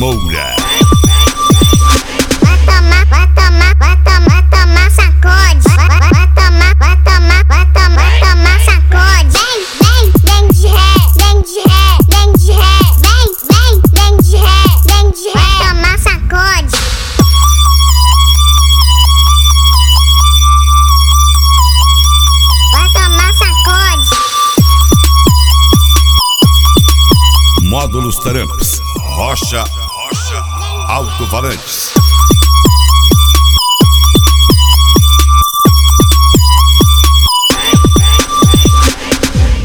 Moura. Vai tomar sacode. Vai tomar sacode. Vem de ré, vem de ré, vem de ré. Vem de ré, vem de ré. Vai tomar sacode. Vai tomar sacode. Módulos Taramps, Rocha, Alto-Falantes.